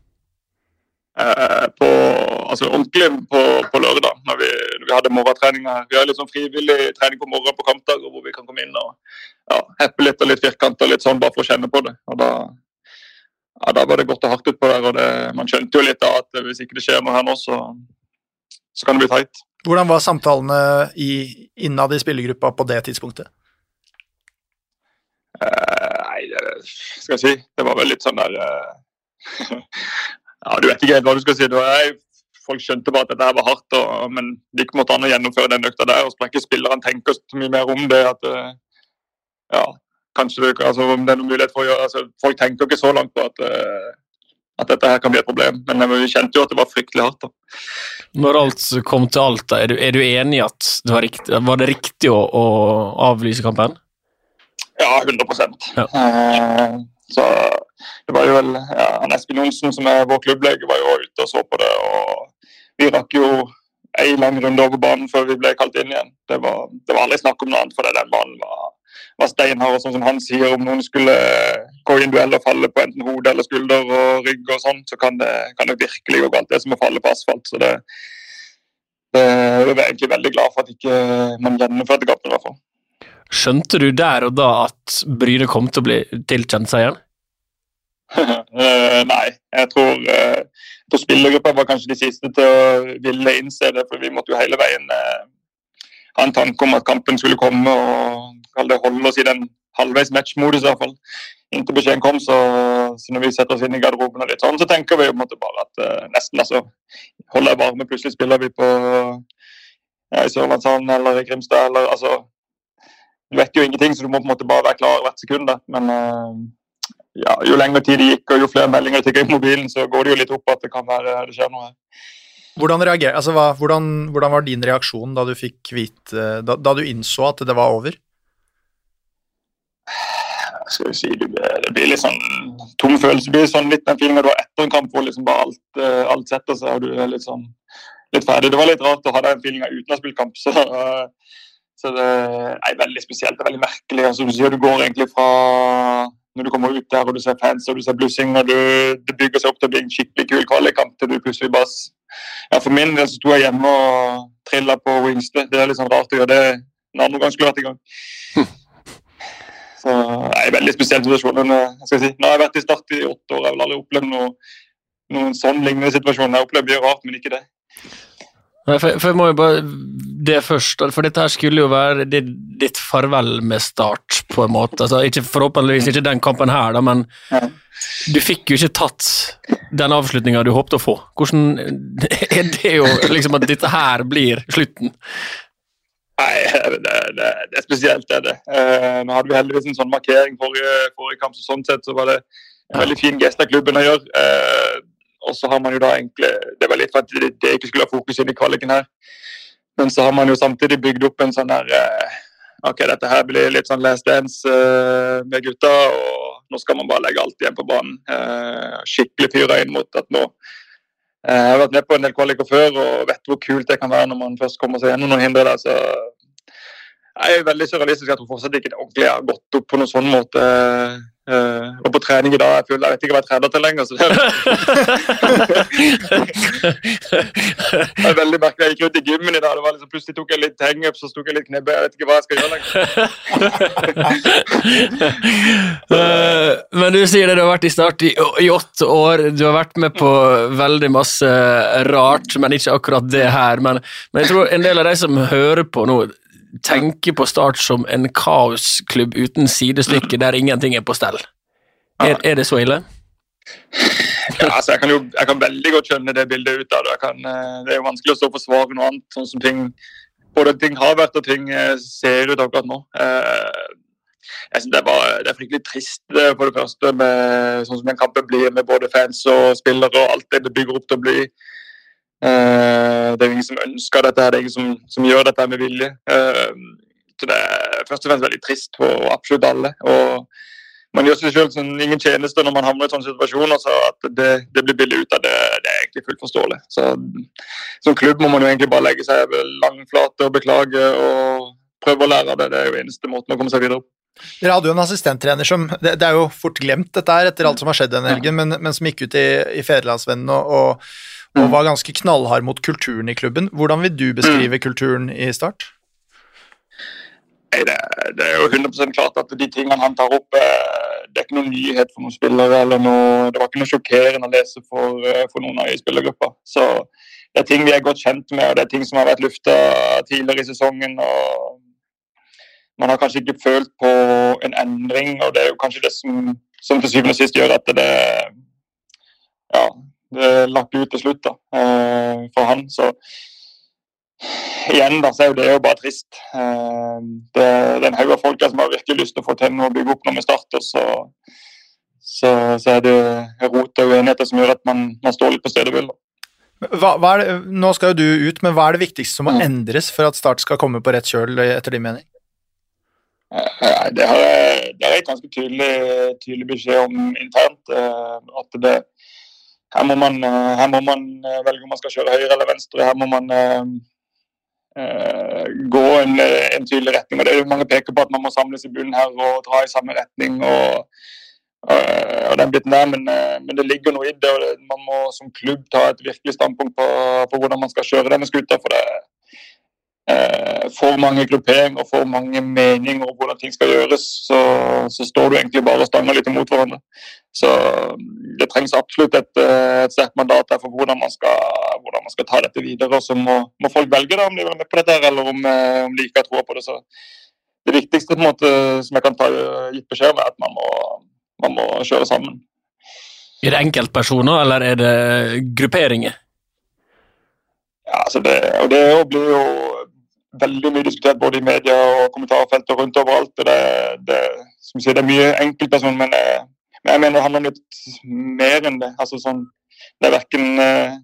Ordentlig på lørdag, når vi hadde morgentrening her. Vi har litt sånn frivillig trening på morgen på kampdager, hvor vi kan komme inn og heppe litt og litt firkant og litt sånn, bare for å kjenne på det. Og da var det godt og hardt ut på der, og man skjønte jo litt av at hvis ikke det skjer noe her nå, så kan det bli teit. Hvordan var samtalene innad i spillergruppa på det tidspunktet? Skal jeg si, det var vel litt sånn der, du vet ikke helt hva du skal si, folk skjønte bare at dette her var hardt, men de ikke måtte an å gjennomføre den økta der, og så ikke spillerne tenker så mye mer om det, kanskje om det er noen mulighet for å gjøre, folk tenker ikke så langt på at dette her kan bli et problem, men vi kjente jo at det var fryktelig hardt da. Når alt kom til alt da, er du enig i at var det riktig å avlyse kampen? Ja, 100%. Ja. Så det var jo vel, Espen Johnsen som er vår klubblege, var jo ute og så på det, og vi rakk jo en lang runde over banen før vi ble kalt inn igjen. Det var aldri snakk om noe annet, for den banen var steinhard, og sånn som han sier, om noen skulle gå i en duell og falle på enten hode eller skulder og rygg og sånn, så kan det virkelig gå galt, det som å falle på asfalt. Så det er egentlig veldig glad for at ikke man gjennomførte kampen i hvert fall. Skjønte du der og da at Bryne kom til å bli tilkjent seieren? Nei, jeg tror spillergruppa var kanskje de siste til å ville innse det, for vi måtte jo hele veien ha en tanke om at kampen skulle komme og holde oss i den halvveis matchmodus i hvert fall. Inntil beskjeden kom, så når vi setter oss inn i garderoben og litt sånn, så tenker vi jo på en måte bare at nesten holder jeg varme, plutselig spiller vi på i Sørlandshallen eller i Grimstad, eller du vet jo ingenting, så du må på en måte bare være klar hvert sekund da. Men jo lengre tid det gikk, og jo flere meldinger det tikket i mobilen, så går det jo litt opp at det kan være det skjer noe her. Hvordan var din reaksjon da du fikk vite, da du innså at det var over? Skal vi si, det blir litt sånn tom følelse, det blir sånn litt den feelingen du har etter en kamp hvor liksom bare alt setter seg, og du er litt ferdig. Det var litt rart å ha den feelingen uten å spille kamp, så det er veldig spesielt, det er veldig merkelig. Altså, du sier, du går egentlig fra når du kommer ut der, og du ser fans, og du ser blussing, og det bygger seg opp til å bli en skikkelig kul kvalikkamp, til du plutselig bare... Ja, for min del så sto jeg hjemme og trillet på Wingstad. Det er litt sånn rart å gjøre det en annen gang skulle vært i gang. Så det er en veldig spesiell situasjon. Jeg skal si, nå har jeg vært i Start i 8 år, jeg har vel aldri opplevd noen sånn lignende situasjon. Jeg opplevde mye rart, men ikke det. For jeg må jo bare det først, for dette her skulle jo være ditt farvel med Start på en måte, altså forhåpentligvis ikke den kampen her da, men du fikk jo ikke tatt den avslutningen du håpte å få. Hvordan er det jo liksom at dette her blir slutten? Nei, det er spesielt det. Nå hadde vi heldigvis en sånn markering forrige kamp, så sånn sett så var det en veldig fin gest av klubben å gjøre. Og så har man jo da egentlig, det var litt for at det ikke skulle ha fokus inn i kvaliken her, men så har man jo samtidig bygd opp en sånn der, ok, dette her blir litt sånn last dance med gutta, og nå skal man bare legge alt igjen på banen, skikkelig fyre inn mot at nå, jeg har vært med på en del kvaliker før, og vet hvor kult det kan være når man først kommer seg gjennom noen hindre der, så jeg er veldig surrealistisk, jeg tror fortsatt ikke det ordentlig har gått opp på noen sånn måte. Og på trening i dag, jeg vet ikke hva jeg trener til lenger, så det er veldig merkelig. Jeg gikk ut i gymmen i dag, det var liksom, plutselig tok jeg litt hang-up, så tok jeg litt knebbe, jeg vet ikke hva jeg skal gjøre lenger. Men du sier det, du har vært i Start i 8 år, du har vært med på veldig masse rart, men ikke akkurat det her, men jeg tror en del av de som hører på nå, tenker på Start som en kaosklubb uten sidestykke der ingenting er på stell. Er det så ille? Ja, altså jeg kan veldig godt skjønne det bildet ut av det. Det er jo vanskelig å stå og forsvare noe annet, sånn som både ting har vært og ting ser ut akkurat nå. Jeg synes det er fryktelig trist på det første, med, sånn som den kampen blir med både fans og spillere og alt det bygger opp til å bli. Det er ingen som ønsker dette her, det er ingen som gjør dette med vilje, så det er først og fremst veldig trist for absolutt alle, og man gjør seg selv sånn, ingen tjeneste når man havner i sånne situasjoner, så at det blir billig ut av det er egentlig fullt forståelig. Så som klubb må man jo egentlig bare legge seg langflate og beklage og prøve å lære av det, det er jo eneste måten å komme seg videre opp. Dere hadde jo en assistenttrener som, det er jo fort glemt dette her etter alt som har skjedd denne helgen, men som gikk ut i Fædrelandsvennen og var ganske knallhard mot kulturen i klubben. Hvordan vil du beskrive kulturen i Start? Nei, det er jo 100% klart at de tingene han tar opp, det er ikke noen nyhet for noen spillere, eller det var ikke noe sjokkerende å lese for noen av i spillergruppa. Så det er ting vi er godt kjent med, og det er ting som har vært luftet tidligere i sesongen, og man har kanskje ikke følt på en endring, og det er jo kanskje det som til syvende og sist gjør at det er lagt ut til slutt da, for han, så igjen da, så er jo det jo bare trist. Det er en haug av folk som har virkelig lyst til å få til noe og bygge opp når vi starter, så er det rot og uenigheter som gjør at man står litt på stedet hvil. Nå skal jo du ut, men hva er det viktigste som må endres for at Start skal komme på rett kjøl etter din mening? Det har jeg ganske tydelig beskjed om internt, at her må man velge om man skal kjøre høyre eller venstre. Her må man gå en tydelig retning. Og det er jo mange peker på at man må samles i bunnen her og dra i samme retning. Og den biten der, men det ligger noe i det, og man må som klubb ta et virkelig standpunkt på hvordan man skal kjøre denne skuta, for det for mange grupperinger og for mange meninger om hvordan ting skal gjøres, så står du egentlig bare og stanger litt imot hverandre. Så det trengs absolutt et sterkt mandat for hvordan man skal ta dette videre, og så må folk velge da, om de vil være med på dette, eller om de ikke har tro på det. Så det viktigste på en måte, som jeg kan ta gitt beskjed om, at man må kjøre sammen. Er det enkeltpersoner, eller er det grupperinger? Ja, altså det blir jo veldig mye diskutert både i media og kommentarfelt og rundt overalt. Det som sier, det er mye enkeltpersoner, men jeg mener det handler om litt mer enn det. Altså sånn, det er hverken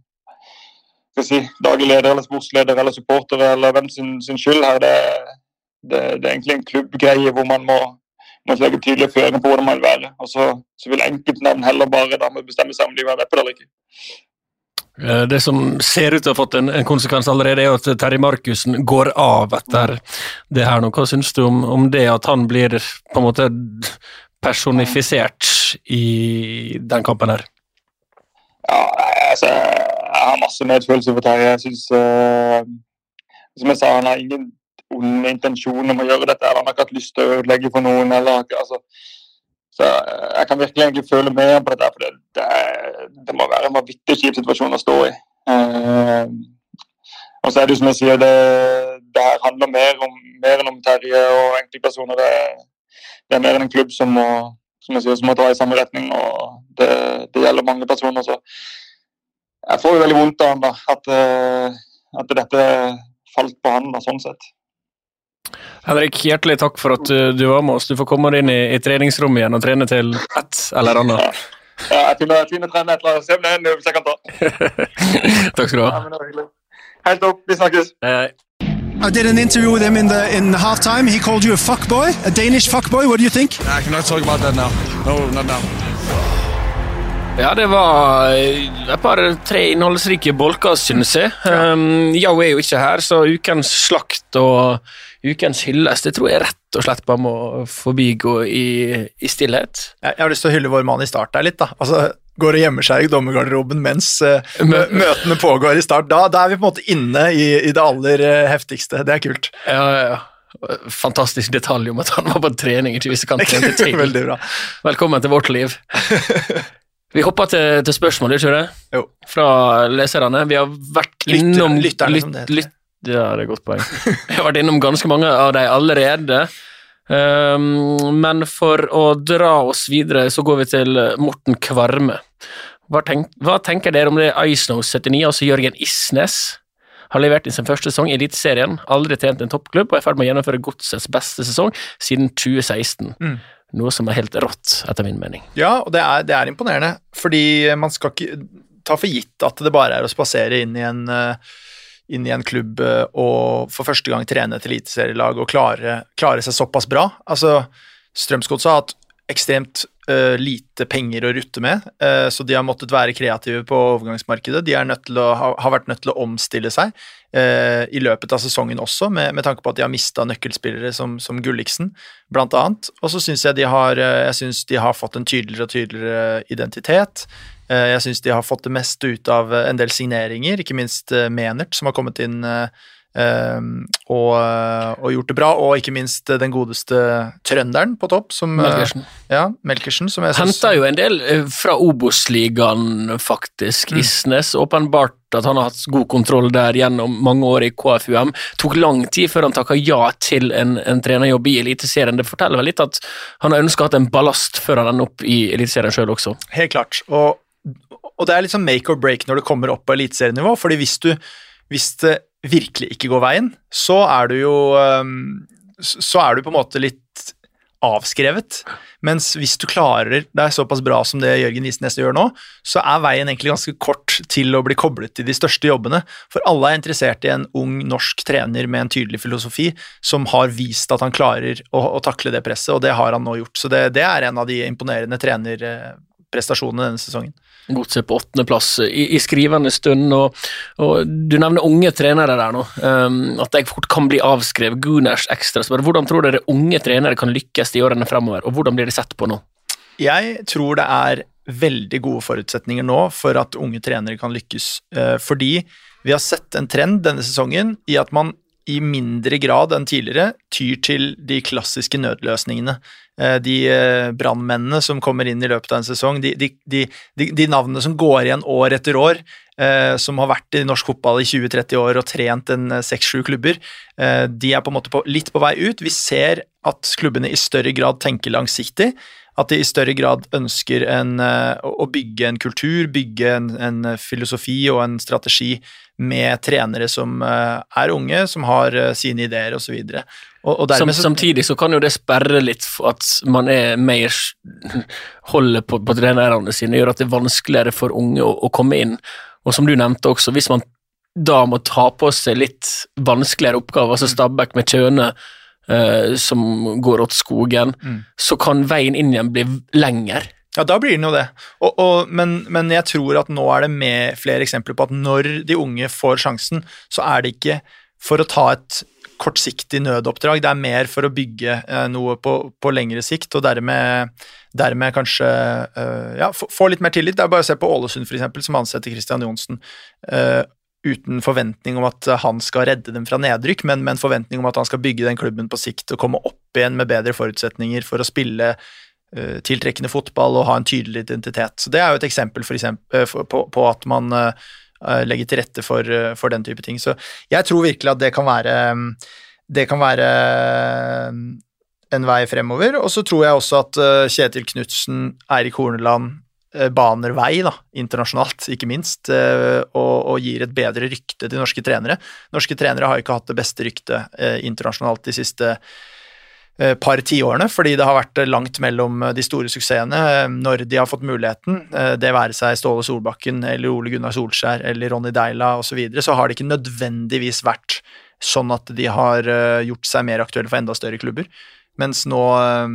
daglig leder eller sportsleder eller supportere eller hvem sin skyld her. Det er egentlig en klubbgreie hvor man må legge tydelige føringer på hvordan man vil være. Og så vil enkeltnavn heller bare da bestemme seg om de vil være med på det eller ikke. Det som ser ut til å ha fått en konsekvens allerede er at Terje Markussen går av etter det her nå. Hva synes du om det at han blir på en måte personifisert i den kampen her? Ja, altså, jeg har masse medfølelse for Terje. Jeg synes, som jeg sa, han har ingen onde intensjoner om å gjøre dette, eller han har ikke hatt lyst til å ødelegge for noen, eller altså. Så jeg kan virkelig egentlig føle med på dette, for det må være en vanvittig kjip situasjon å stå i. Og så er det jo som jeg sier, det her handler mer enn om Terje og enkeltpersoner. Det er mer enn en klubb som må dra i samme retning, og det gjelder mange personer. Så jeg får jo veldig vondt av han da, at dette falt på han da, sånn sett. Henrik, hjertelig takk for at du var med oss. Du får komme inn i treningsrommet igjen og trene til et eller annet. Ja, jeg finner trene et eller annet. Se om det er en øvelse jeg kan ta. Takk skal du ha. Ja, men det var hyggelig. Helt opp, vi snakkes. I did an interview with him in the halftime. He called you a fuckboy, a Danish fuckboy. What do you think? I cannot talk about that now. No, not now. Ja, det var et tre innholdsrike bolker, synes jeg. Jeg er jo ikke her, så ukens slakt og ukens hyllest, det tror jeg rett og slett bare må forbigå i stillhet. Jeg har lyst til å hylle vår mann i start der litt da. Altså, går og gjemmer seg i dommergarderoben mens møtene pågår i start. Da er vi på en måte inne i det aller heftigste. Det er kult. Ja. Fantastisk detalj om at han var på trening, ikke hvis det kan trene til. Veldig bra. Velkommen til vårt liv. Vi hopper til spørsmål, ikke det? Jo. Fra leserne. Vi har vært innom... Lytterne, som det heter. Ja, det er godt poeng. Vi har vært innom ganske mange av dem allerede, men for å dra oss videre så går vi til Morten Kvarme. Hva tenker dere om det Eisnos 79, altså Jørgen Isnes, har levert i sin første sesong i Eliteserien, aldri tjent en toppklubb, og er i ferd med å gjennomføre Godsets beste sesong siden 2016. Noe som er helt rått, etter min mening. Ja, og det er imponerende, fordi man skal ikke ta for gitt at det bare er å spasere inn i en klubb og for første gang trene et eliteserielag og klare seg såpass bra. Altså, Strømsgodset har hatt ekstremt lite penger å rutte med, så de har måttet være kreative på overgangsmarkedet. De har vært nødt til å omstille seg i løpet av sesongen også, med tanke på at de har mistet nøkkelspillere som Gulliksen, blant annet. Og så synes jeg de har fått en tydeligere og tydeligere identitet. Jeg synes de har fått det meste ut av en del signeringer, ikke minst Menert, som har kommet inn og gjort det bra, og ikke minst den godeste trønderen på topp, som Melkersen. Ja, Melkersen, som jeg synes... Hentet jo en del fra Obos-ligaen, faktisk. Isnes, åpenbart at han har hatt god kontroll der gjennom mange år i KFUM. Tok lang tid før han takket ja til en trenerjobb i Eliteserien. Det forteller vel litt at han har ønsket å ha en ballast før han ender opp i Eliteserien selv også. Helt klart, og det er litt sånn make or break når det kommer opp på eliteserienivå, fordi hvis det virkelig ikke går veien, så er du på en måte litt avskrevet, mens hvis du klarer deg såpass bra som det Jørgen Isnes gjør nå, så er veien egentlig ganske kort til å bli koblet til de største jobbene, for alle er interessert i en ung norsk trener med en tydelig filosofi, som har vist at han klarer å takle det presset, og det har han nå gjort, så det er en av de imponerende trenerprestasjonene denne sesongen. Godset på 8. plass i skrivende stund, og du nevner unge trenere der nå, at de fort kan bli avskrevet, Gunners ekstra, så hvordan tror dere unge trenere kan lykkes i årene fremover, og hvordan blir det sett på nå? Jeg tror det veldig gode forutsetninger nå for at unge trenere kan lykkes, fordi vi har sett en trend denne sesongen i at man i mindre grad enn tidligere tyr til de klassiske nødløsningene. De brandmennene som kommer inn i løpet av en sesong, de navnene som går igjen år etter år, som har vært i norsk fotball i 20-30 år og trent en 6-7 klubber, de på en måte litt på vei ut. Vi ser at klubbene i større grad tenker langsiktig, at de i større grad ønsker å bygge en kultur, bygge en filosofi og en strategi med trenere som unge, som har sine ideer og så videre. Samtidig så kan jo det sperre litt for at man mer holder på trenerne sine, gjør at det vanskeligere for unge å komme inn. Og som du nevnte også, hvis man da må ta på seg litt vanskeligere oppgaver, altså Stabæk med Kjøne, som går åt skogen, så kan veien inn igjen bli lenger. Ja, da blir det jo det. Men jeg tror at nå det med flere eksempler på at når de unge får sjansen, så det ikke for å ta et kortsiktig nødoppdrag, det mer for å bygge noe på lengre sikt, og dermed kanskje få litt mer tillit. Det bare å se på Ålesund for eksempel, som ansetter Christian Johnsen, uten forventning om at han skal redde dem fra nedrykk, men med en forventning om at han skal bygge den klubben på sikt og komme opp igjen med bedre forutsetninger for å spille tiltrekkende fotball og ha en tydelig identitet. Så det jo et eksempel på at man legger til rette for den type ting. Så jeg tror virkelig at det kan være en vei fremover, og så tror jeg også at Kjetil Knutsen, Eirik Horneland baner vei da, internasjonalt, ikke minst, og gir et bedre rykte til norske trenere. Norske trenere har ikke hatt det beste ryktet internasjonalt de siste par tiårene, fordi det har vært langt mellom de store suksessene når de har fått muligheten, det være seg Ståle Solbakken, eller Ole Gunnar Solskjær, eller Ronny Deila og så videre, så har det ikke nødvendigvis vært sånn at de har gjort seg mer aktuelle for enda større klubber. Mens nå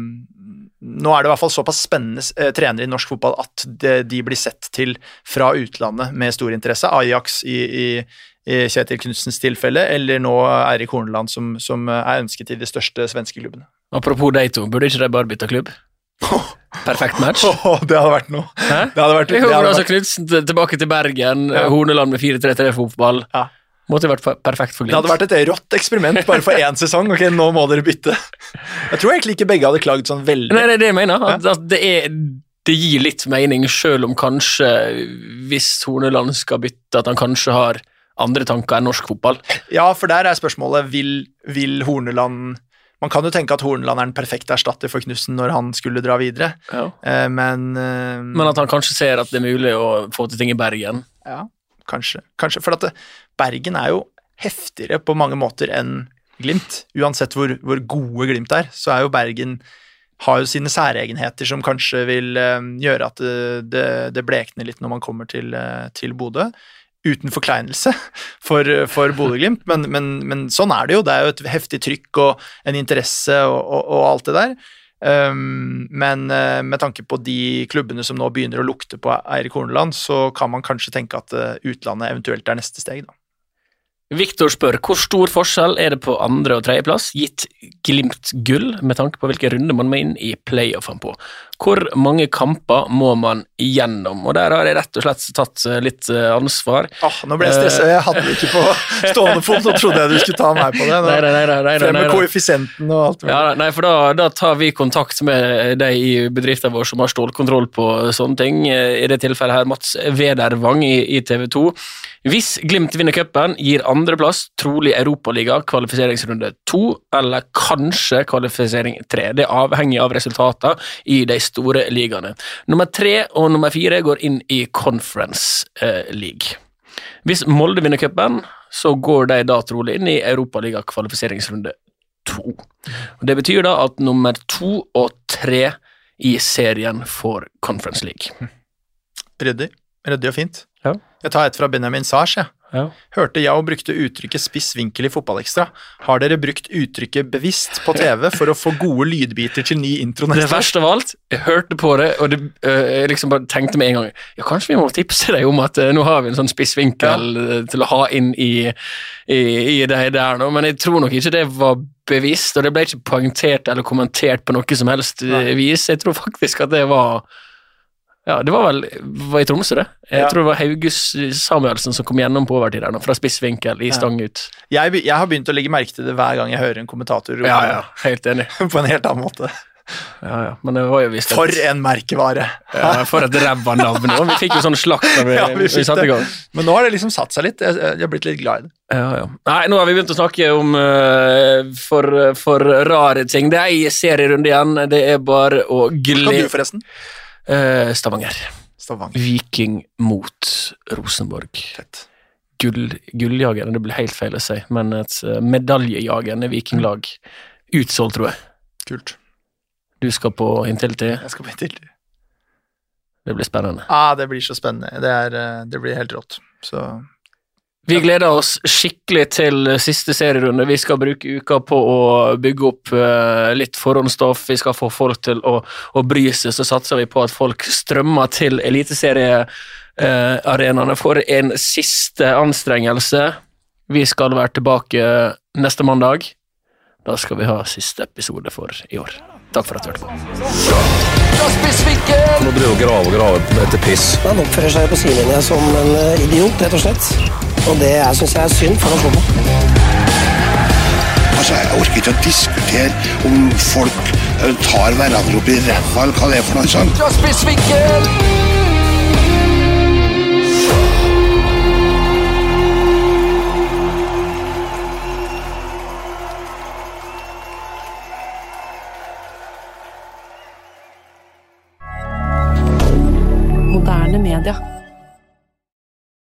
det i hvert fall såpass spennende trenere i norsk fotball at de blir sett til fra utlandet med stor interesse. Ajax i Kjetil Knudsens tilfelle, eller nå Eirik Horneland som ønsket i de største svenske klubbene. Apropos de to, burde ikke de bare bytte klubb? Perfekt match. Det hadde vært noe. Hæ? Det hadde vært, altså Knudsen tilbake til Bergen, Horneland med 4-3-3-fotball. Ja. Måtte vært perfekt for Glimt. Det hadde vært et rått eksperiment bare for én sesong. Ok, nå må dere bytte. Jeg tror egentlig ikke begge hadde klaget sånn veldig. Nei, det det jeg mener. At det gir litt mening, selv om kanskje hvis Horneland skal bytte, at han kanskje har andre tanker enn norsk fotball. Ja, for der spørsmålet, vil Horneland... Man kan jo tenke at Horneland den perfekte erstatter for Knudsen når han skulle dra videre. Ja. Men at han kanskje ser at det mulig å få til ting i Bergen. Ja, kanskje. For at Bergen jo heftigere på mange måter enn Glimt. Uansett hvor gode Glimt så jo Bergen har jo sine særegenheter som kanskje vil gjøre at det blekner litt når man kommer til Bodø. Uten forkleinelse for Bodø-Glimt, men sånn det jo. Det jo et heftig trykk og en interesse og alt det der. Men med tanke på de klubbene som nå begynner å lukte på Eirik Horneland, så kan man kanskje tenke at utlandet eventuelt neste steg da. Viktor spør, hvor stor forskjell det på 2. og 3. plass, gitt Glimt gull, med tanke på hvilke runder man må inn i playoffen på? Hvor mange kamper må man igjennom? Og der har jeg rett og slett tatt litt ansvar. Nå ble jeg stresset, jeg hadde ikke på stående fot, nå trodde jeg du skulle ta meg på det. Nei. Frem med koeffisienten og alt. Ja, nei, for da tar vi kontakt med deg i bedriften vår som har stålkontroll på sånne ting. I det tilfellet her Mats Vedervang i TV 2. Hvis Glimt vinner cupen, gir 2. plass trolig Europaliga, kvalifiseringsrunde 2, eller kanskje kvalifisering 3. Det avhengig av resultater i de store ligaene. Nummer 3 og nummer 4 går inn i Conference League. Hvis Molde vinner cupen, så går de da trolig inn i Europaliga, kvalifiseringsrunde 2. Og det betyr da at nummer 2 og 3 i serien får Conference League. Ryddig og fint. Ja. Jeg tar et fra Benjamin Sars, Hørte jeg brukte uttrykket spiss vinkel I Fotballekstra. Har dere brukt uttrykket bevisst på TV for å få gode lydbiter til ny intro neste år? Det verste av alt, jeg hørte på det, og jeg liksom bare tenkte med en gang, ja, kanskje vi må tipse deg om at nå har vi en sånn spissvinkel til å ha inn I det der nå, men jeg tror nok ikke det var bevisst, og det ble ikke poengtert eller kommentert på noe som helst vis. Jeg tror faktisk at det var det var I Tromsø det. Jeg tror det var Haugus Samuelsen som kom gjennom på overtid der nå, fra spissvinkel I stang ut. Jeg har begynt å legge merke til det hver gang jeg hører en kommentator. Ja, helt enig. På en helt annen måte. Ja, men det var jo visst For en merkevare. Ja, for et ræva navn. Og vi fikk jo sånn slakt da vi satte I gang. Men nå har det liksom satt seg litt. Jeg har blitt litt glad I det. Ja. Nei, nå har vi begynt å snakke om for rare ting. Det en serierunde igjen. Det bare å glede. Hva du forresten? Stavanger. Viking mot Rosenborg. Gulljagerne, det blir helt feil å si, men et medaljejagerne Vikinglag. Utsolgt, tror jeg. Kult. Du skal på Intility? Jeg skal på Intility. Det blir spennende. Det blir så spennende. Det blir helt rått. Så... Vi gleder oss skikkelig til siste serierunde. Vi skal bruke uka på å bygge opp litt forhåndsstoff. Vi skal få folk til å bry seg, så satser vi på at folk strømmer til eliteseriearenaene for en siste anstrengelse. Vi skal være tilbake neste mandag. Da skal vi ha siste episode for I år. Takk for at du hørte på. Nå driver og graver etter piss. Han oppfører seg på sidelinja som en idiot, rett og slett. Og det synes jeg synd for nasjonen. Altså, jeg orker ikke å diskutere om folk tar hverandre opp I ræva, eller hva det for noe sånt. Spissvinkel! Moderne media.